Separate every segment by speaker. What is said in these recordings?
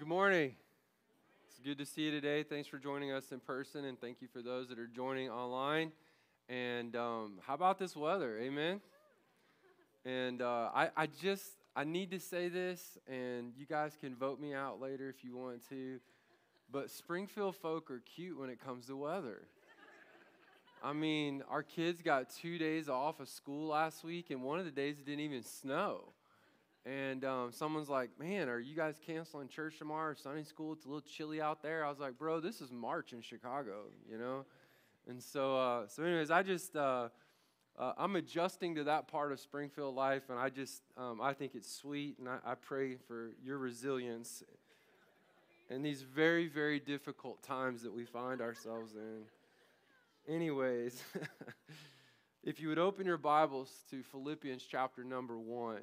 Speaker 1: Good morning. It's good to see you today. Thanks for joining us in person, and thank you for those that are joining online. And how about this weather? Amen. And I need to say this, and you guys can vote me out later if you want to. But Springfield folk are cute when it comes to weather. I mean, our kids got 2 days off of school last week, and one of the days it didn't even snow. And someone's like, man, are you guys canceling church tomorrow or Sunday school? It's a little chilly out there. I was like, bro, this is March in Chicago, you know? And so anyways, I'm adjusting to that part of Springfield life, and I think it's sweet, and I pray for your resilience in these very, very difficult times that we find ourselves in. Anyways, if you would open your Bibles to Philippians chapter number 1.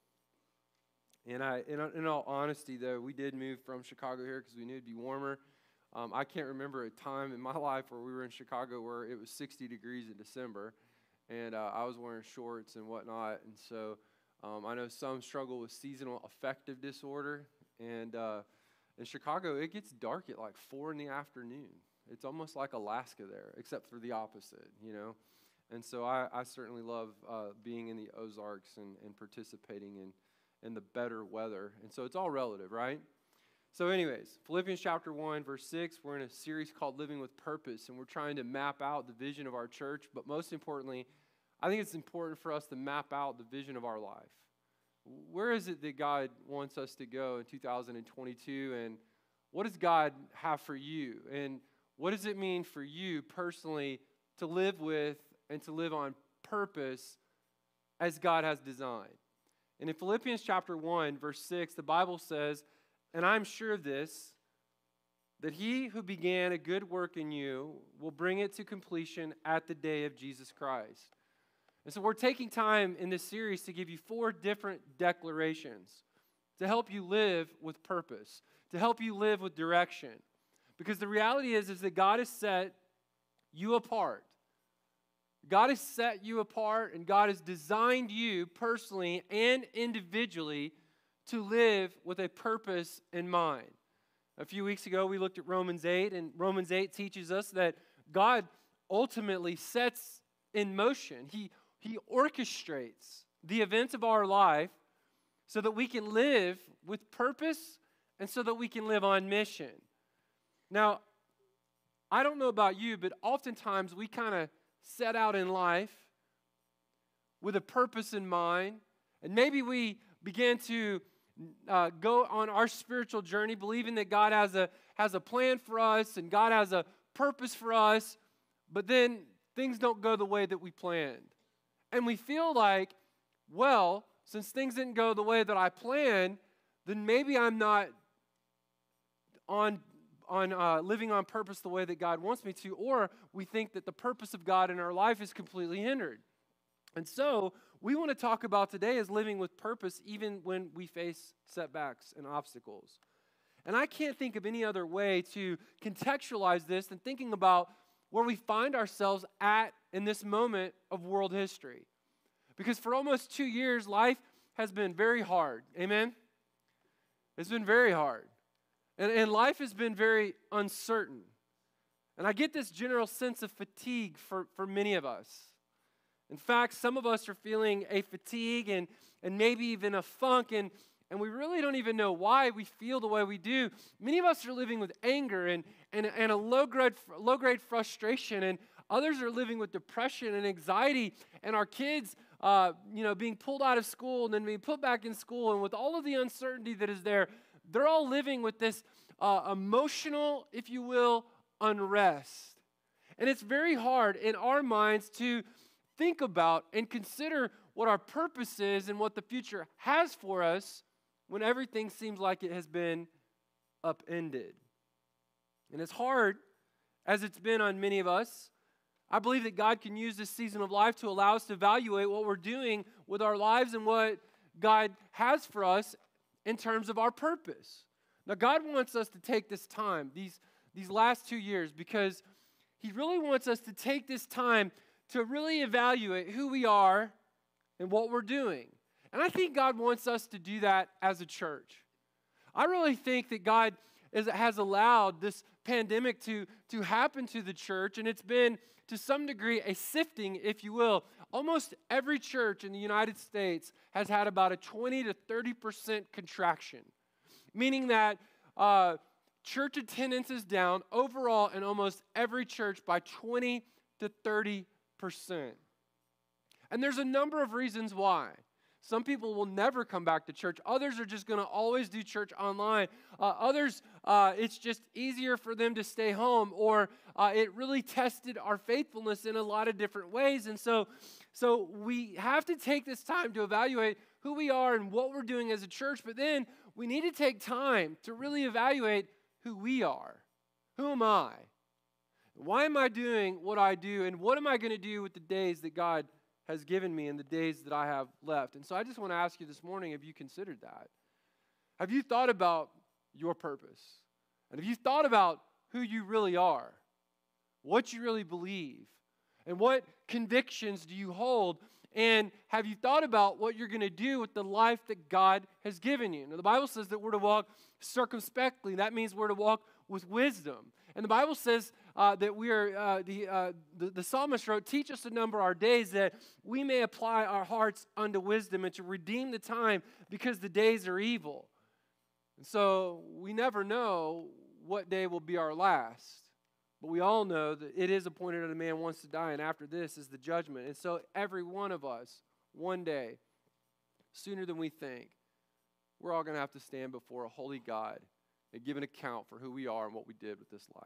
Speaker 1: And in all honesty, though, we did move from Chicago here because we knew it'd be warmer. I can't remember a time in my life where we were in Chicago where it was 60 degrees in December, and I was wearing shorts and whatnot. And so I know some struggle with seasonal affective disorder. And in Chicago, it gets dark at like 4 in the afternoon. It's almost like Alaska there, except for the opposite, you know. And so I certainly love being in the Ozarks and participating in the better weather. And so it's all relative, right? So anyways, Philippians chapter 1, verse 6, we're in a series called Living with Purpose, and we're trying to map out the vision of our church, but most importantly, I think it's important for us to map out the vision of our life. Where is it that God wants us to go in 2022, and what does God have for you? And what does it mean for you personally to live with and to live on purpose as God has designed? And in Philippians chapter 1, verse 6, the Bible says, and I'm sure of this, that he who began a good work in you will bring it to completion at the day of Jesus Christ. And so we're taking time in this series to give you 4 different declarations to help you live with purpose, to help you live with direction. Because the reality is that God has set you apart. God has set you apart, and God has designed you personally and individually to live with a purpose in mind. A few weeks ago, we looked at Romans 8, and Romans 8 teaches us that God ultimately sets in motion. He orchestrates the events of our life so that we can live with purpose and so that we can live on mission. Now, I don't know about you, but oftentimes we kind of set out in life with a purpose in mind, and maybe we begin to go on our spiritual journey believing that God has a plan for us and God has a purpose for us, but then things don't go the way that we planned. And we feel like, well, since things didn't go the way that I planned, then maybe I'm not on living on purpose the way that God wants me to, or we think that the purpose of God in our life is completely hindered. And so we want to talk about today is living with purpose even when we face setbacks and obstacles. And I can't think of any other way to contextualize this than thinking about where we find ourselves at in this moment of world history. Because for almost 2 years, life has been very hard. Amen? It's been very hard. And life has been very uncertain. And I get this general sense of fatigue for many of us. In fact, some of us are feeling a fatigue and maybe even a funk, and we really don't even know why we feel the way we do. Many of us are living with anger and a low-grade frustration, and others are living with depression and anxiety, and our kids being pulled out of school and then being put back in school, and with all of the uncertainty that is there, they're all living with this emotional, if you will, unrest. And it's very hard in our minds to think about and consider what our purpose is and what the future has for us when everything seems like it has been upended. And as hard as it's been on many of us, I believe that God can use this season of life to allow us to evaluate what we're doing with our lives and what God has for us in terms of our purpose. Now, God wants us to take this time, these last 2 years, because He really wants us to take this time to really evaluate who we are and what we're doing. And I think God wants us to do that as a church. I really think that God has allowed this pandemic to happen to the church, and it's been, to some degree, a sifting, if you will. Almost every church in the United States has had about a 20 to 30% contraction, meaning that church attendance is down overall in almost every church by 20 to 30%. And there's a number of reasons why. Some people will never come back to church. Others are just going to always do church online. Others, it's just easier for them to stay home, or it really tested our faithfulness in a lot of different ways. And so we have to take this time to evaluate who we are and what we're doing as a church, but then we need to take time to really evaluate who we are. Who am I? Why am I doing what I do? And what am I going to do with the days that God has given me and the days that I have left? And so I just want to ask you this morning, have you considered that? Have you thought about your purpose? And have you thought about who you really are? What you really believe? And what convictions do you hold? And have you thought about what you're going to do with the life that God has given you? Now, the Bible says that we're to walk circumspectly. That means we're to walk with wisdom. And the Bible says that we are, the psalmist wrote, teach us to number our days that we may apply our hearts unto wisdom and to redeem the time because the days are evil. And so we never know what day will be our last. But we all know that it is appointed unto man once to die, and after this is the judgment. And so every one of us, one day, sooner than we think, we're all going to have to stand before a holy God and give an account for who we are and what we did with this life.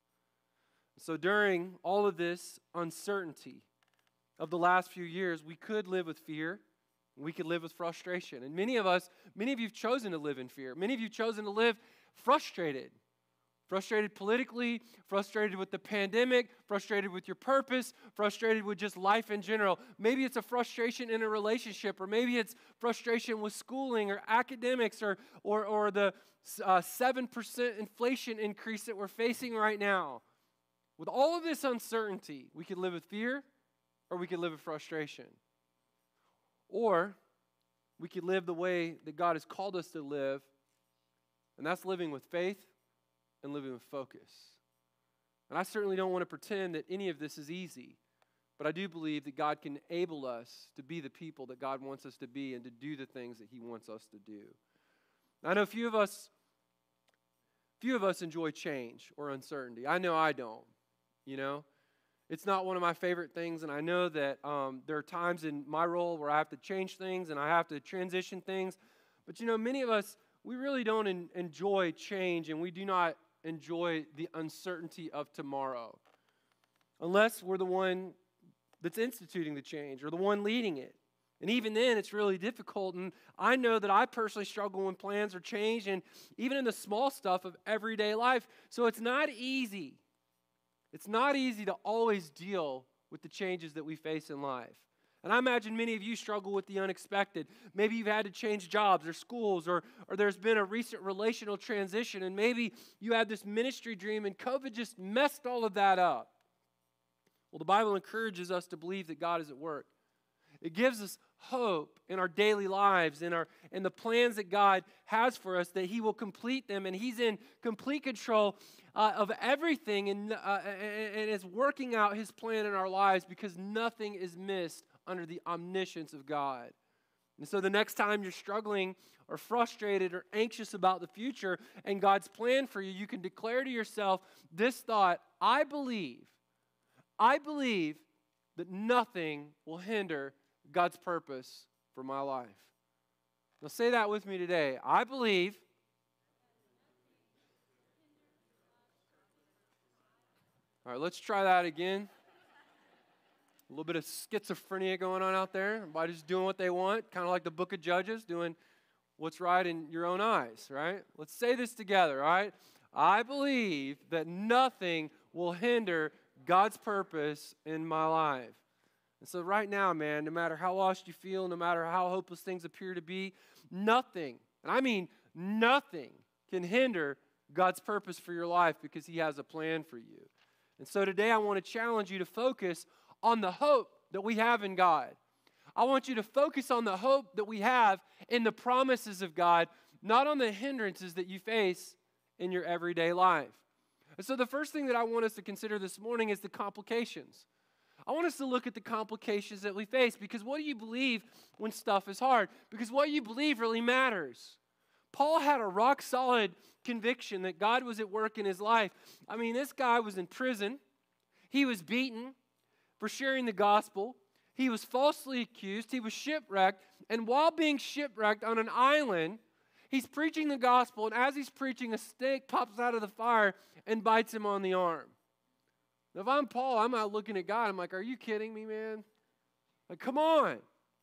Speaker 1: So during all of this uncertainty of the last few years, we could live with fear. We could live with frustration. And many of you have chosen to live in fear. Many of you have chosen to live frustrated. Frustrated politically, frustrated with the pandemic, frustrated with your purpose, frustrated with just life in general. Maybe it's a frustration in a relationship, or maybe it's frustration with schooling or academics, or the 7% inflation increase that we're facing right now. With all of this uncertainty, we could live with fear, or we could live with frustration. Or we could live the way that God has called us to live, and that's living with faith and living with focus. And I certainly don't want to pretend that any of this is easy, but I do believe that God can enable us to be the people that God wants us to be and to do the things that He wants us to do. I know few of us enjoy change or uncertainty. I know I don't, It's not one of my favorite things, and I know that there are times in my role where I have to change things and I have to transition things. But many of us, we really don't enjoy change, and we do not enjoy the uncertainty of tomorrow, unless we're the one that's instituting the change or the one leading it. And even then, it's really difficult. And I know that I personally struggle when plans are changed, and even in the small stuff of everyday life. So it's not easy. It's not easy to always deal with the changes that we face in life. And I imagine many of you struggle with the unexpected. Maybe you've had to change jobs or schools, or there's been a recent relational transition, and maybe you had this ministry dream, and COVID just messed all of that up. Well, the Bible encourages us to believe that God is at work. It gives us hope in our daily lives, in the plans that God has for us, that He will complete them, and He's in complete control of everything, and is working out His plan in our lives, because nothing is missed under the omniscience of God. And so the next time you're struggling or frustrated or anxious about the future and God's plan for you, you can declare to yourself this thought: I believe that nothing will hinder God's purpose for my life. Now say that with me today. I believe All right, let's try that again. A little bit of schizophrenia going on out there. Everybody's doing what they want, kind of like the book of Judges, doing what's right in your own eyes, right? Let's say this together, all right? I believe that nothing will hinder God's purpose in my life. And so right now, man, no matter how lost you feel, no matter how hopeless things appear to be, nothing, and I mean nothing, can hinder God's purpose for your life, because He has a plan for you. And so today I want to challenge you to focus on the hope that we have in God. I want you to focus on the hope that we have in the promises of God, not on the hindrances that you face in your everyday life. And so the first thing that I want us to consider this morning is the complications. I want us to look at the complications that we face, because what do you believe when stuff is hard? Because what you believe really matters. Paul had a rock-solid conviction that God was at work in his life. I mean, this guy was in prison. He was beaten for sharing the gospel. He was falsely accused. He was shipwrecked. And while being shipwrecked on an island, he's preaching the gospel. And as he's preaching, a snake pops out of the fire and bites him on the arm. Now, if I'm Paul, I'm out looking at God. I'm like, are you kidding me, man? Like, come on.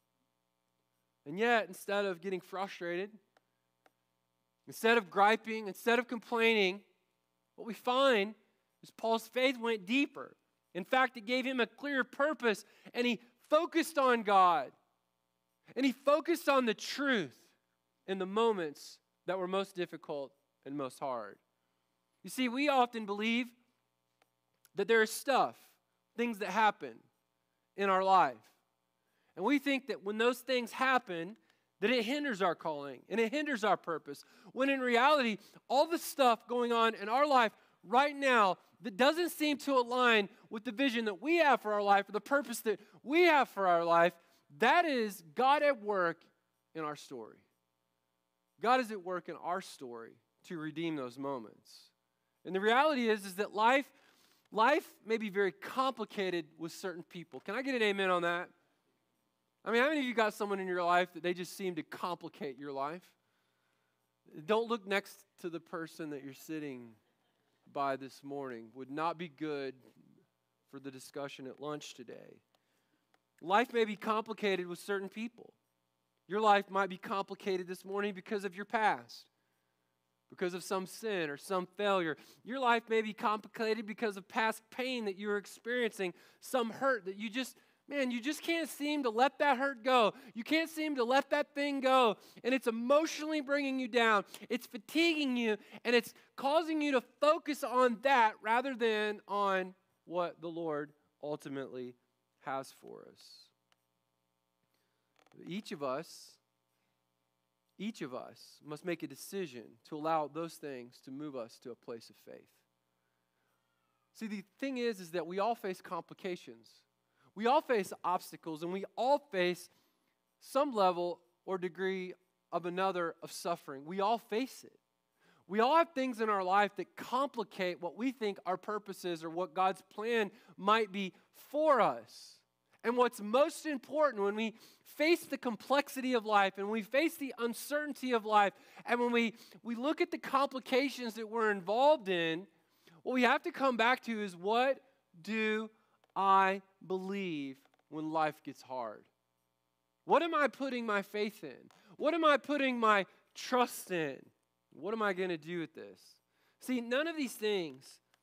Speaker 1: And yet, instead of getting frustrated, instead of griping, instead of complaining, what we find is Paul's faith went deeper. In fact, it gave him a clear purpose, and he focused on God. And he focused on the truth in the moments that were most difficult and most hard. You see, we often believe that there is stuff, things that happen in our life. And we think that when those things happen, that it hinders our calling and it hinders our purpose. When in reality, all the stuff going on in our life right now that doesn't seem to align with the vision that we have for our life or the purpose that we have for our life, that is God at work in our story. God is at work in our story to redeem those moments. And the reality is that life may be very complicated with certain people. Can I get an amen on that? I mean, how many of you got someone in your life that they just seem to complicate your life? Don't look next to the person that you're sitting by this morning. Would not be good for the discussion at lunch today. Life may be complicated with certain people. Your life might be complicated this morning because of your past, because of some sin or some failure. Your life may be complicated because of past pain that you're experiencing, some hurt that you just can't seem to let that hurt go. You can't seem to let that thing go. And it's emotionally bringing you down. It's fatiguing you, and it's causing you to focus on that rather than on what the Lord ultimately has for us. Each of us must make a decision to allow those things to move us to a place of faith. See, the thing is that we all face complications. We all face obstacles, and we all face some level or degree of another of suffering. We all face it. We all have things in our life that complicate what we think our purpose is or what God's plan might be for us. And what's most important when we face the complexity of life and we face the uncertainty of life and when we look at the complications that we're involved in, what we have to come back to is, what do I believe when life gets hard? What am I putting my faith in? What am I putting my trust in? What am I going to do with this? See, none of these things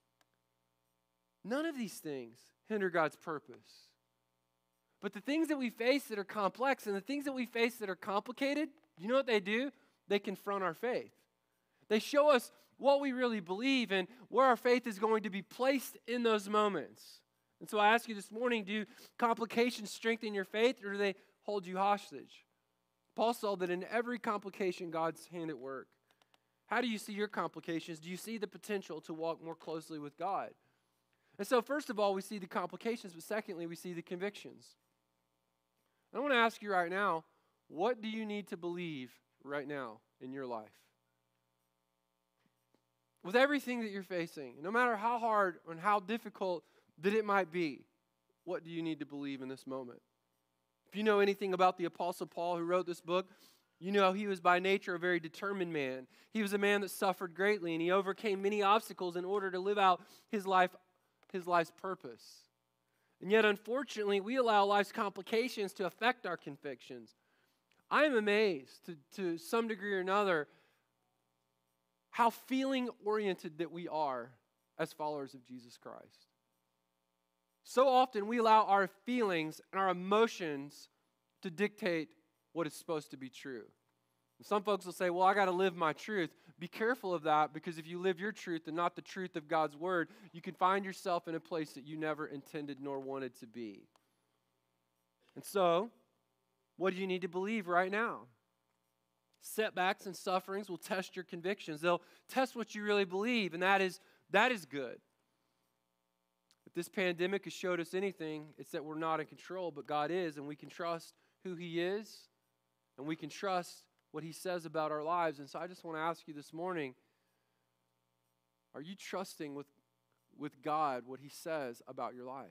Speaker 1: hinder God's purpose. But the things that we face that are complex and the things that we face that are complicated, you know what they do? They confront our faith. They show us what we really believe and where our faith is going to be placed in those moments. And so I ask you this morning, do complications strengthen your faith, or do they hold you hostage? Paul saw that in every complication, God's hand at work. How do you see your complications? Do you see the potential to walk more closely with God? And so first of all, we see the complications, but secondly, we see the convictions. I want to ask you right now, what do you need to believe right now in your life? With everything that you're facing, no matter how hard and how difficult that it might be, what do you need to believe in this moment? If you know anything about the Apostle Paul who wrote this book, you know he was by nature a very determined man. He was a man that suffered greatly, and he overcame many obstacles in order to live out his life's purpose. And yet, unfortunately, we allow life's complications to affect our convictions. I am amazed to some degree or another how feeling-oriented that we are as followers of Jesus Christ. So often we allow our feelings and our emotions to dictate what is supposed to be true. And some folks will say, well, I got to live my truth. Be careful of that, because if you live your truth and not the truth of God's word, you can find yourself in a place that you never intended nor wanted to be. And so, what do you need to believe right now? Setbacks and sufferings will test your convictions. They'll test what you really believe, and that is good. If this pandemic has showed us anything, it's that we're not in control, but God is, and we can trust who He is, and we can trust what He says about our lives. And so I just want to ask you this morning, are you trusting with God what He says about your life?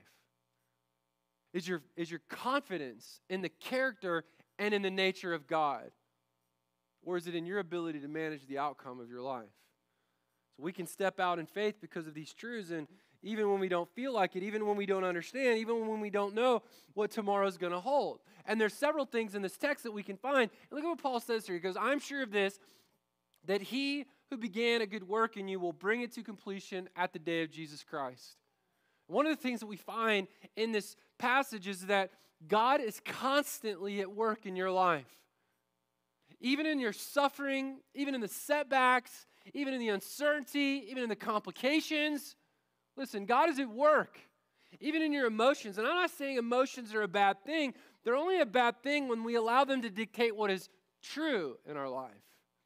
Speaker 1: Is your confidence in the character and in the nature of God? Or is it in your ability to manage the outcome of your life? So we can step out in faith because of these truths, and even when we don't feel like it, even when we don't understand, even when we don't know what tomorrow's going to hold. And there's several things in this text that we can find. And look at what Paul says here. He goes, I'm sure of this, that He who began a good work in you will bring it to completion at the day of Jesus Christ. One of the things that we find in this passage is that God is constantly at work in your life. Even in your suffering, even in the setbacks, even in the uncertainty, even in the complications, listen, God is at work. Even in your emotions. And I'm not saying emotions are a bad thing. They're only a bad thing when we allow them to dictate what is true in our life.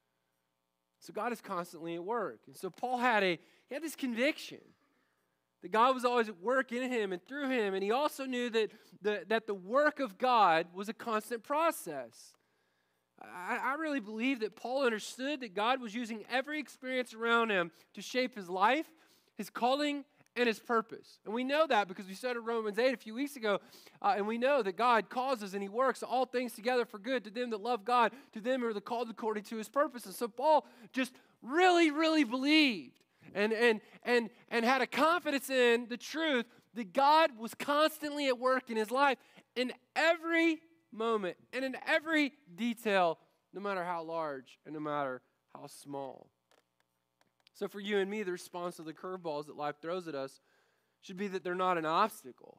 Speaker 1: So God is constantly at work. And so Paul had this conviction that God was always at work in him and through him. And he also knew that the work of God was a constant process. I really believe that Paul understood that God was using every experience around him to shape his life, his calling, and his purpose. And we know that because we studied Romans 8 a few weeks ago, and we know that God causes and He works all things together for good to them that love God, to them who are the called according to His purpose. And so Paul just really, really believed and had a confidence in the truth that God was constantly at work in his life in every moment and in every detail, no matter how large and no matter how small. So for you and me, the response to the curveballs that life throws at us should be that they're not an obstacle.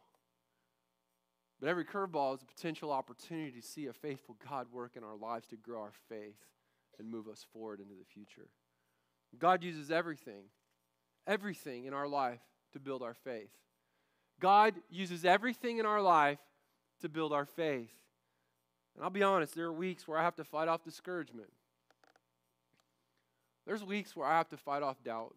Speaker 1: But every curveball is a potential opportunity to see a faithful God work in our lives to grow our faith and move us forward into the future. God uses everything in our life to build our faith. God uses everything in our life to build our faith. And I'll be honest, there are weeks where I have to fight off discouragement. There's weeks where I have to fight off doubt.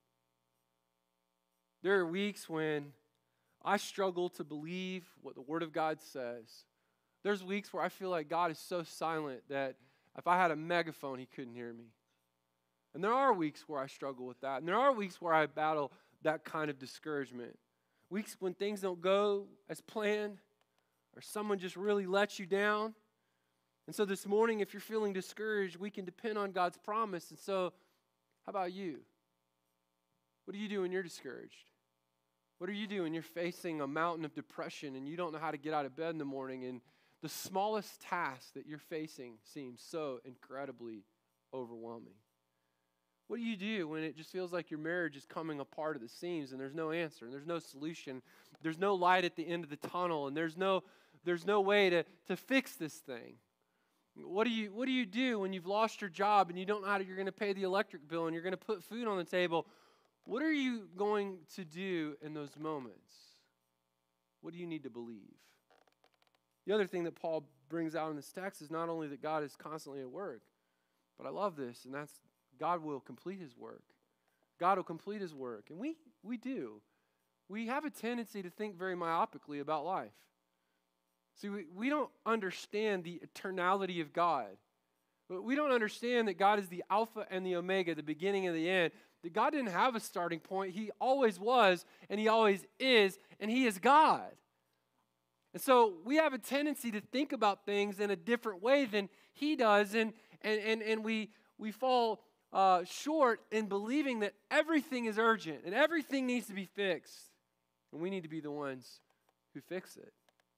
Speaker 1: There are weeks when I struggle to believe what the Word of God says. There's weeks where I feel like God is so silent that if I had a megaphone, He couldn't hear me. And there are weeks where I struggle with that. And there are weeks where I battle that kind of discouragement. Weeks when things don't go as planned, or someone just really lets you down. And so this morning, if you're feeling discouraged, we can depend on God's promise. And so, how about you? What do you do when you're discouraged? What do you do when you're facing a mountain of depression and you don't know how to get out of bed in the morning and the smallest task that you're facing seems so incredibly overwhelming? What do you do when it just feels like your marriage is coming apart at the seams and there's no answer and there's no solution, there's no light at the end of the tunnel, and there's no way to fix this thing? What do you do when you've lost your job and you don't know how you're going to pay the electric bill and you're going to put food on the table? What are you going to do in those moments? What do you need to believe? The other thing that Paul brings out in this text is not only that God is constantly at work, but I love this, and that's God will complete His work. God will complete His work. And we do. We have a tendency to think very myopically about life. See, we don't understand the eternality of God. We don't understand that God is the Alpha and the Omega, the beginning and the end. That God didn't have a starting point. He always was, and He always is, and He is God. And so we have a tendency to think about things in a different way than He does, and we fall short in believing that everything is urgent and everything needs to be fixed, and we need to be the ones who fix it.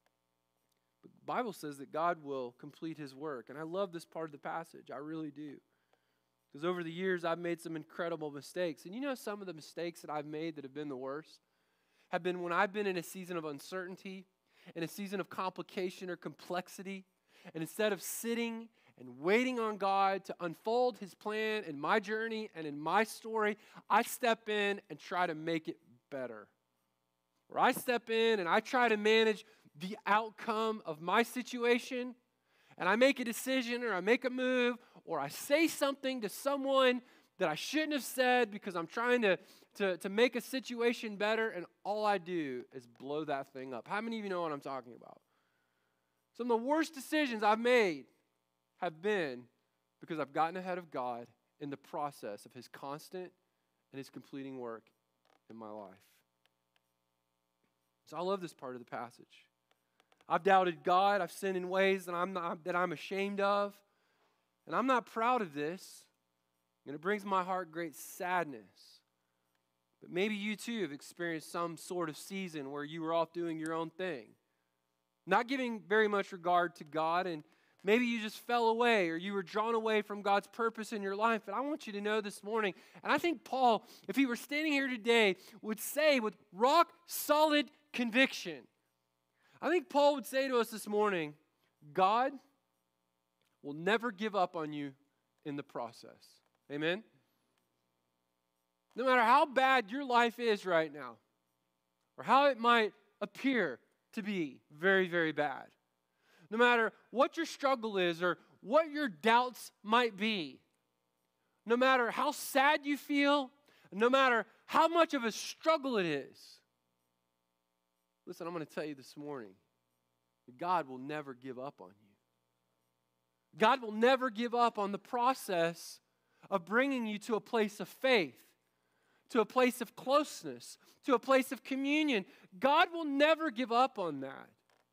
Speaker 1: The Bible says that God will complete His work. And I love this part of the passage. I really do. Because over the years, I've made some incredible mistakes. And you know some of the mistakes that I've made that have been the worst have been when I've been in a season of uncertainty, in a season of complication or complexity. And instead of sitting and waiting on God to unfold His plan in my journey and in my story, I step in and try to make it better. Or I step in and I try to manage the outcome of my situation, and I make a decision or I make a move or I say something to someone that I shouldn't have said because I'm trying to make a situation better, and all I do is blow that thing up. How many of you know what I'm talking about? Some of the worst decisions I've made have been because I've gotten ahead of God in the process of His constant and His completing work in my life. So I love this part of the passage. I've doubted God. I've sinned in ways that I'm ashamed of. And I'm not proud of this. And it brings my heart great sadness. But maybe you too have experienced some sort of season where you were off doing your own thing, not giving very much regard to God, and maybe you just fell away or you were drawn away from God's purpose in your life. But I want you to know this morning, and I think Paul, if he were standing here today, would say with rock solid conviction, I think Paul would say to us this morning, God will never give up on you in the process. Amen? No matter how bad your life is right now, or how it might appear to be very, very bad, no matter what your struggle is or what your doubts might be, no matter how sad you feel, no matter how much of a struggle it is, listen, I'm going to tell you this morning, God will never give up on you. God will never give up on the process of bringing you to a place of faith, to a place of closeness, to a place of communion. God will never give up on that.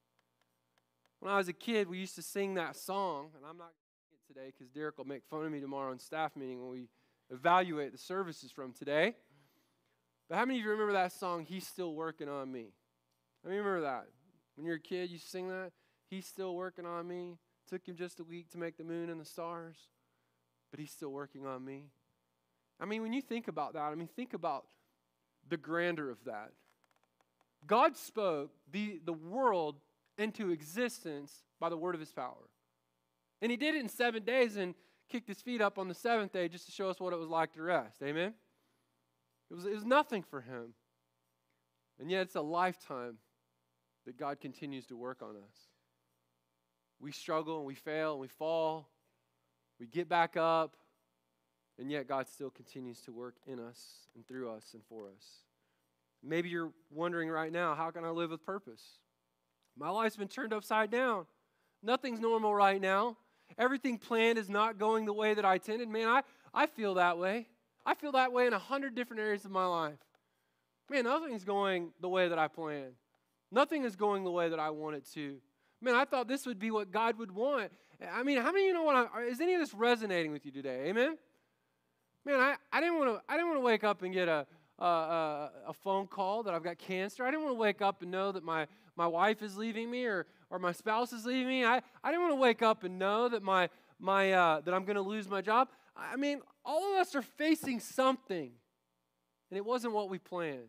Speaker 1: When I was a kid, we used to sing that song, and I'm not going to sing it today because Derek will make fun of me tomorrow in staff meeting when we evaluate the services from today. But how many of you remember that song, He's Still Working on Me? How many remember that? When you were a kid, you sing that? He's still working on me. Took Him just a week to make the moon and the stars, but He's still working on me. I mean, when you think about that, think about the grandeur of that. God spoke the world into existence by the word of His power. And He did it in 7 days and kicked His feet up on the seventh day just to show us what it was like to rest. Amen? It was nothing for Him. And yet it's a lifetime that God continues to work on us. We struggle and we fail and we fall. We get back up. And yet God still continues to work in us and through us and for us. Maybe you're wondering right now, how can I live with purpose? My life's been turned upside down. Nothing's normal right now. Everything planned is not going the way that I intended. Man, I feel that way. I feel that way in 100 different areas of my life. Man, nothing's going the way that I planned. Nothing is going the way that I want it to. Man, I thought this would be what God would want. I mean, how many of you know is any of this resonating with you today? Amen? Man, I didn't want to wake up and get a phone call that I've got cancer. I didn't want to wake up and know that my wife is leaving me or my spouse is leaving me. I didn't want to wake up and know that that I'm going to lose my job. I mean, all of us are facing something, and it wasn't what we planned.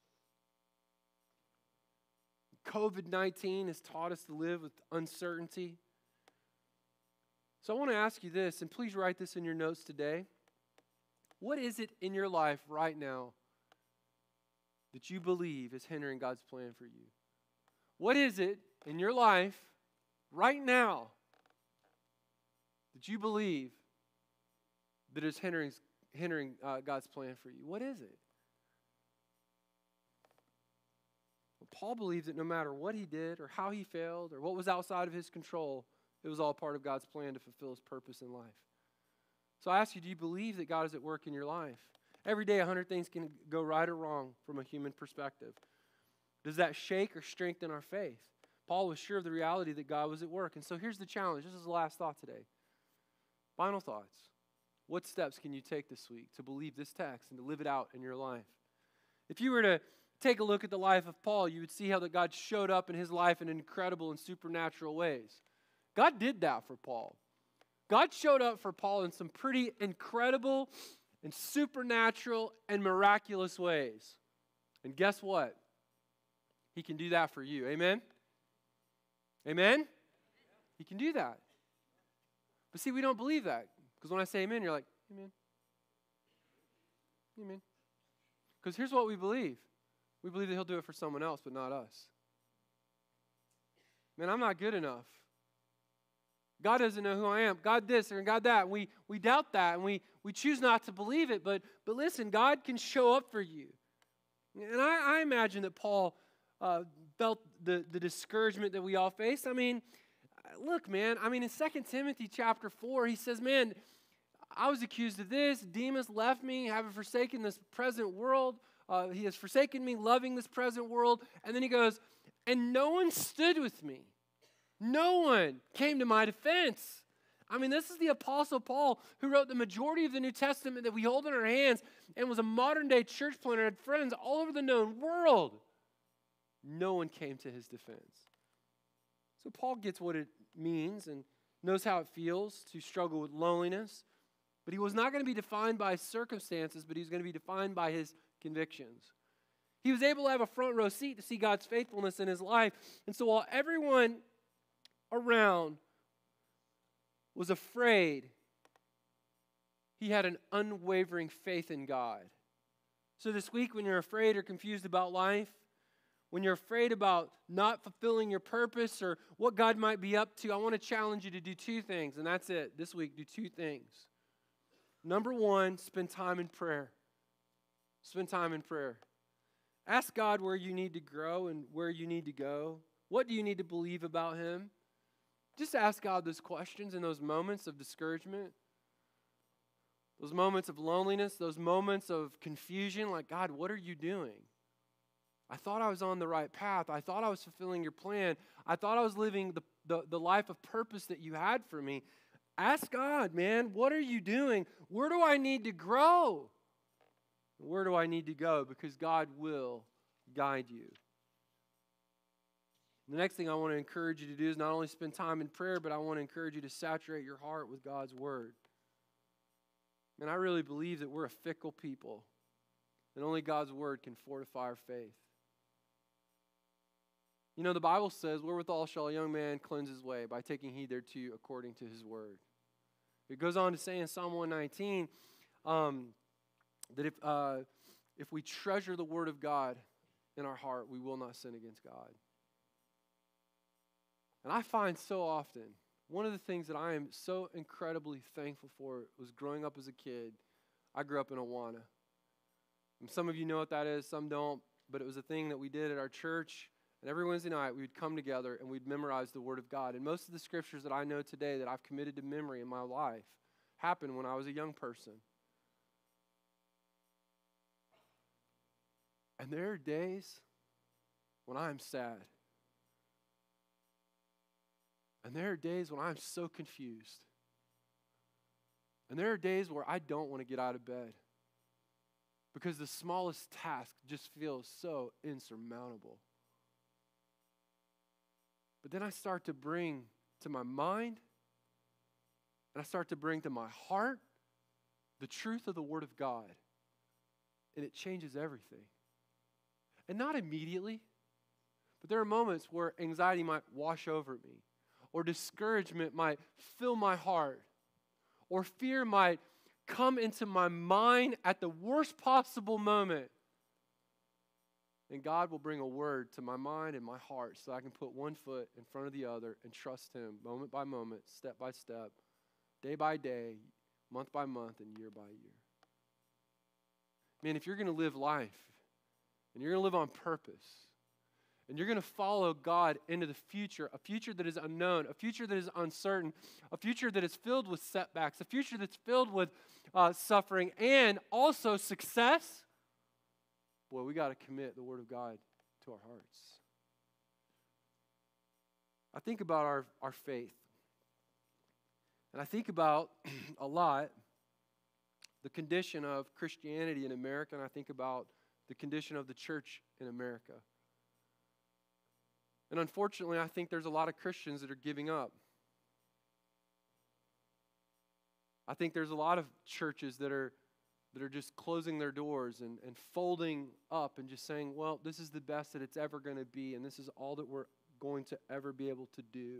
Speaker 1: COVID-19 has taught us to live with uncertainty. So I want to ask you this, and please write this in your notes today. What is it in your life right now that you believe is hindering God's plan for you? What is it in your life right now that you believe that is hindering God's plan for you? What is it? Well, Paul believed that no matter what he did or how he failed or what was outside of his control, it was all part of God's plan to fulfill His purpose in life. So I ask you, do you believe that God is at work in your life? Every day, 100 things can go right or wrong from a human perspective. Does that shake or strengthen our faith? Paul was sure of the reality that God was at work. And so here's the challenge. This is the last thought today. Final thoughts. What steps can you take this week to believe this text and to live it out in your life? If you were to take a look at the life of Paul, you would see how that God showed up in his life in incredible and supernatural ways. God did that for Paul. God showed up for Paul in some pretty incredible and supernatural and miraculous ways. And guess what? He can do that for you. Amen? Amen? He can do that. But see, we don't believe that. Because when I say amen, you're like, amen. Amen. Because here's what we believe. We believe that He'll do it for someone else, but not us. Man, I'm not good enough. God doesn't know who I am. God this or God that. We doubt that, and we choose not to believe it. But listen, God can show up for you. And I imagine that Paul felt the discouragement that we all face. I mean, look, man, in 2 Timothy chapter 4, he says, man, I was accused of this. Demas left me, having forsaken this present world. He has forsaken me, loving this present world. And then he goes, and no one stood with me. No one came to my defense. This is the Apostle Paul who wrote the majority of the New Testament that we hold in our hands and was a modern-day church planter, had friends all over the known world. No one came to his defense. So Paul gets what it means and knows how it feels to struggle with loneliness. But he was not going to be defined by his circumstances, but he was going to be defined by his convictions. He was able to have a front row seat to see God's faithfulness in his life. And so while everyone around was afraid, he had an unwavering faith in God. So this week, when you're afraid or confused about life, when you're afraid about not fulfilling your purpose or what God might be up to, I want to challenge you to do two things, and that's it. This week, do two things. Number one, spend time in prayer. Spend time in prayer. Ask God where you need to grow and where you need to go. What do you need to believe about Him? Just ask God those questions in those moments of discouragement, those moments of loneliness, those moments of confusion, like, God, what are you doing? I thought I was on the right path. I thought I was fulfilling your plan. I thought I was living the life of purpose that you had for me. Ask God, man, what are you doing? Where do I need to grow? Where do I need to go? Because God will guide you. The next thing I want to encourage you to do is not only spend time in prayer, but I want to encourage you to saturate your heart with God's Word. And I really believe that we're a fickle people, and only God's Word can fortify our faith. You know, the Bible says, wherewithal shall a young man cleanse his way? By taking heed thereto according to his word. It goes on to say in Psalm 119 that if we treasure the word of God in our heart, we will not sin against God. And I find so often, one of the things that I am so incredibly thankful for was growing up as a kid. I grew up in Awana. And some of you know what that is, some don't, but it was a thing that we did at our church. And every Wednesday night, we would come together and we'd memorize the Word of God. And most of the scriptures that I know today that I've committed to memory in my life happened when I was a young person. And there are days when I'm sad. And there are days when I'm so confused. And there are days where I don't want to get out of bed because the smallest task just feels so insurmountable. But then I start to bring to my mind and I start to bring to my heart the truth of the Word of God. And it changes everything. And not immediately, but there are moments where anxiety might wash over me, or discouragement might fill my heart, or fear might come into my mind at the worst possible moment. And God will bring a word to my mind and my heart so I can put one foot in front of the other and trust Him moment by moment, step by step, day by day, month by month, and year by year. Man, if you're going to live life, and you're going to live on purpose, and you're going to follow God into the future, a future that is unknown, a future that is uncertain, a future that is filled with setbacks, a future that's filled with suffering, and also success, boy, we got to commit the Word of God to our hearts. I think about our faith. And I think about a lot the condition of Christianity in America, and I think about the condition of the church in America. And unfortunately, I think there's a lot of Christians that are giving up. I think there's a lot of churches that are just closing their doors and folding up and just saying, well, this is the best that it's ever going to be, and this is all that we're going to ever be able to do.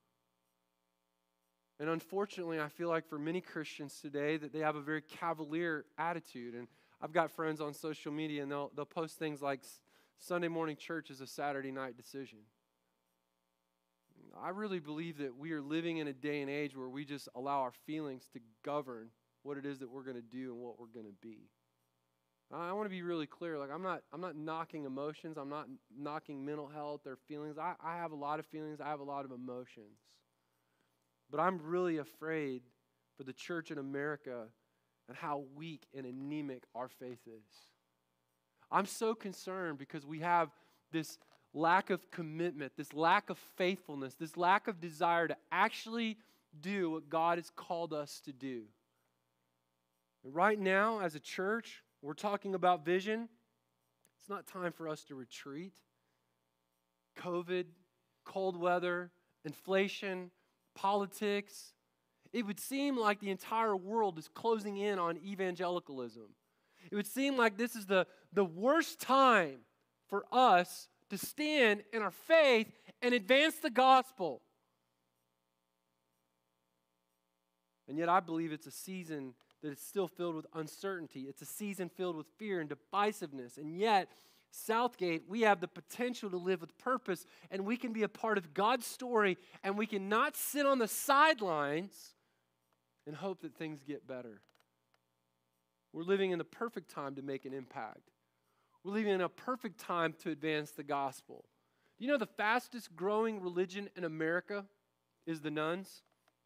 Speaker 1: And unfortunately, I feel like for many Christians today that they have a very cavalier attitude. And I've got friends on social media, and they'll post things like Sunday morning church is a Saturday night decision. I really believe that we are living in a day and age where we just allow our feelings to govern what it is that we're going to do and what we're going to be. I want to be really clear. Like I'm not knocking emotions. I'm not knocking mental health or feelings. I have a lot of feelings. I have a lot of emotions. But I'm really afraid for the church in America and how weak and anemic our faith is. I'm so concerned because we have this lack of commitment, this lack of faithfulness, this lack of desire to actually do what God has called us to do. And right now, as a church, we're talking about vision. It's not time for us to retreat. COVID, cold weather, inflation, politics. It would seem like the entire world is closing in on evangelicalism. It would seem like this is the worst time for us to stand in our faith and advance the gospel. And yet I believe it's a season that is still filled with uncertainty. It's a season filled with fear and divisiveness. And yet, Southgate, we have the potential to live with purpose, and we can be a part of God's story, and we can not sit on the sidelines and hope that things get better. We're living in the perfect time to make an impact. We're living in a perfect time to advance the gospel. Do you know the fastest growing religion in America is the nuns?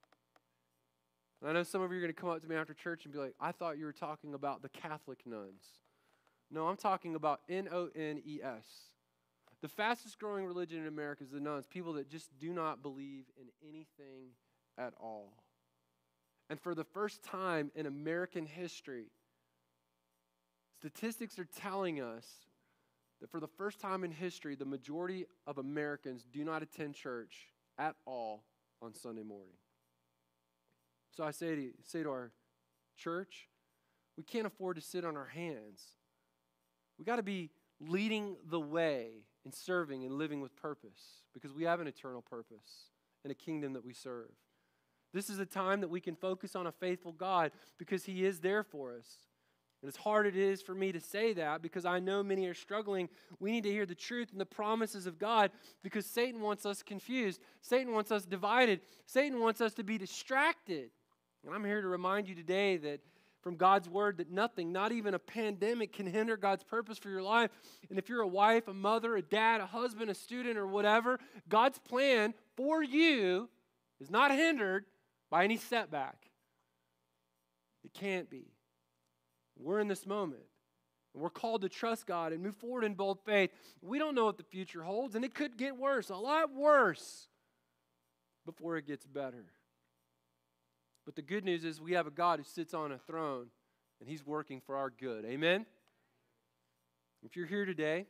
Speaker 1: And I know some of you are going to come up to me after church and be like, I thought you were talking about the Catholic nuns. No, I'm talking about N-O-N-E-S. The fastest growing religion in America is the nuns, people that just do not believe in anything at all. And for the first time in American history, statistics are telling us that for the first time in history, the majority of Americans do not attend church at all on Sunday morning. So I say to our church, we can't afford to sit on our hands. We got to be leading the way in serving and living with purpose because we have an eternal purpose and a kingdom that we serve. This is a time that we can focus on a faithful God because He is there for us. And as hard it is for me to say that because I know many are struggling, we need to hear the truth and the promises of God because Satan wants us confused. Satan wants us divided. Satan wants us to be distracted. And I'm here to remind you today that from God's word that nothing, not even a pandemic, can hinder God's purpose for your life. And if you're a wife, a mother, a dad, a husband, a student, or whatever, God's plan for you is not hindered by any setback. It can't be. We're in this moment. And we're called to trust God and move forward in bold faith. We don't know what the future holds, and it could get worse, a lot worse, before it gets better. But the good news is we have a God who sits on a throne, and He's working for our good. Amen? If you're here today,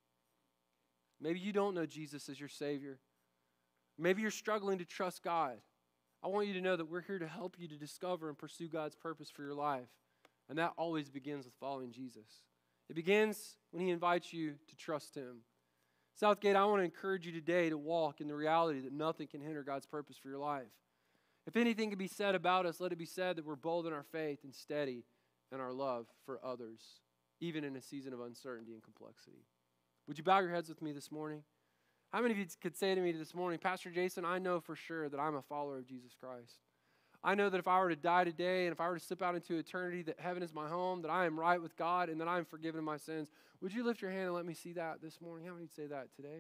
Speaker 1: maybe you don't know Jesus as your Savior. Maybe you're struggling to trust God. I want you to know that we're here to help you to discover and pursue God's purpose for your life. And that always begins with following Jesus. It begins when He invites you to trust Him. Southgate, I want to encourage you today to walk in the reality that nothing can hinder God's purpose for your life. If anything can be said about us, let it be said that we're bold in our faith and steady in our love for others, even in a season of uncertainty and complexity. Would you bow your heads with me this morning? How many of you could say to me this morning, Pastor Jason, I know for sure that I'm a follower of Jesus Christ. I know that if I were to die today and if I were to slip out into eternity, that heaven is my home, that I am right with God, and that I am forgiven of my sins. Would you lift your hand and let me see that this morning? How many would say that today?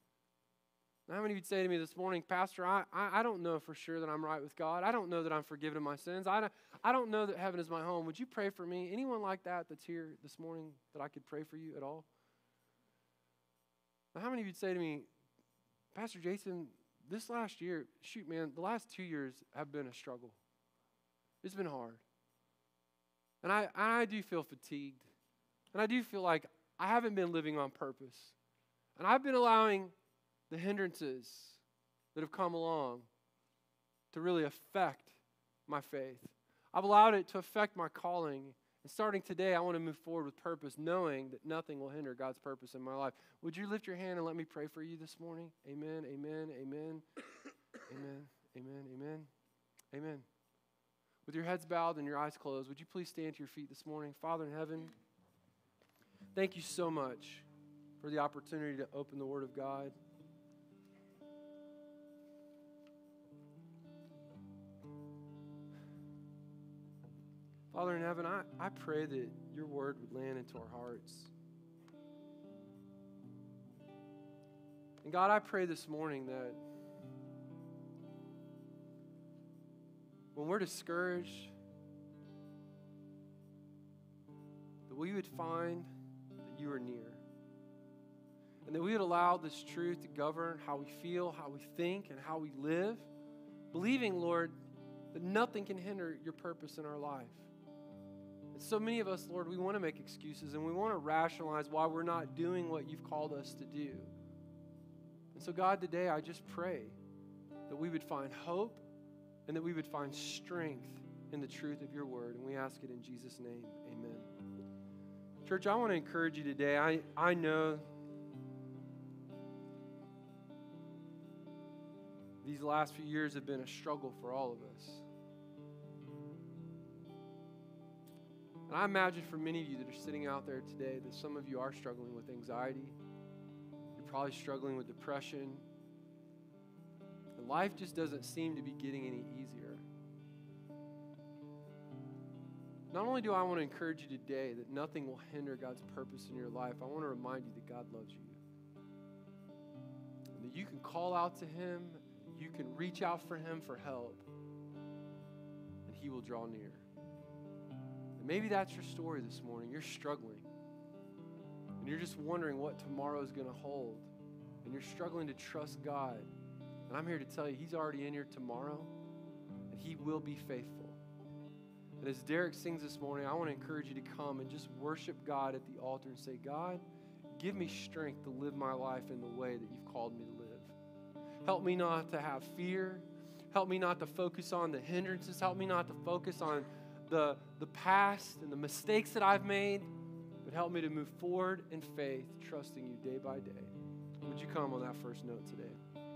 Speaker 1: How many of you say to me this morning, Pastor, I don't know for sure that I'm right with God. I don't know that I'm forgiven of my sins. I don't know that heaven is my home. Would you pray for me? Anyone like that that's here this morning that I could pray for you at all? Now, how many of you say to me, Pastor Jason, this last year, shoot, man, the last 2 years have been a struggle. It's been hard. And I do feel fatigued. And I do feel like I haven't been living on purpose. And I've been allowing the hindrances that have come along to really affect my faith. I've allowed it to affect my calling. And starting today, I want to move forward with purpose, knowing that nothing will hinder God's purpose in my life. Would you lift your hand and let me pray for you this morning? Amen, amen, amen, amen, amen, amen, amen. With your heads bowed and your eyes closed, would you please stand to your feet this morning? Father in heaven, thank you so much for the opportunity to open the Word of God. Father in heaven, I pray that your word would land into our hearts. And God, I pray this morning that when we're discouraged, that we would find that you are near. And that we would allow this truth to govern how we feel, how we think, and how we live, believing, Lord, that nothing can hinder your purpose in our life. And so many of us, Lord, we want to make excuses and we want to rationalize why we're not doing what you've called us to do. And so, God, today I just pray that we would find hope and that we would find strength in the truth of your word. And we ask it in Jesus' name. Amen. Church, I want to encourage you today. I know these last few years have been a struggle for all of us. And I imagine for many of you that are sitting out there today that some of you are struggling with anxiety. You're probably struggling with depression. And life just doesn't seem to be getting any easier. Not only do I want to encourage you today that nothing will hinder God's purpose in your life, I want to remind you that God loves you. And that you can call out to him, you can reach out for him for help, and he will draw near. And maybe that's your story this morning. You're struggling. And you're just wondering what tomorrow is going to hold. And you're struggling to trust God. And I'm here to tell you, he's already in your tomorrow, and he will be faithful. And as Derek sings this morning, I want to encourage you to come and just worship God at the altar and say, God, give me strength to live my life in the way that you've called me to live. Help me not to have fear. Help me not to focus on the hindrances. Help me not to focus on the past and the mistakes that I've made, but help me to move forward in faith, trusting you day by day. Would you come on that first note today?